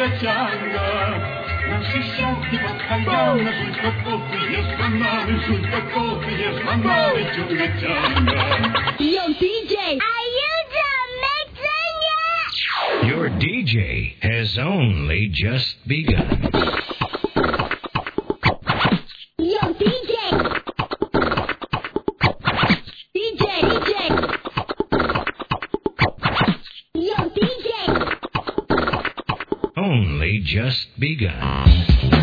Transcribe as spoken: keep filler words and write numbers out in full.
ciąga. Nasze siałki podchajone, żółte koty, jest banany, żółte koty, jest banany, ciągle ciąga. Yo, D J, are you done mixing yet? Your D J has only just begun. Yo, D J! D J, D J! Yo, D J! Only just begun.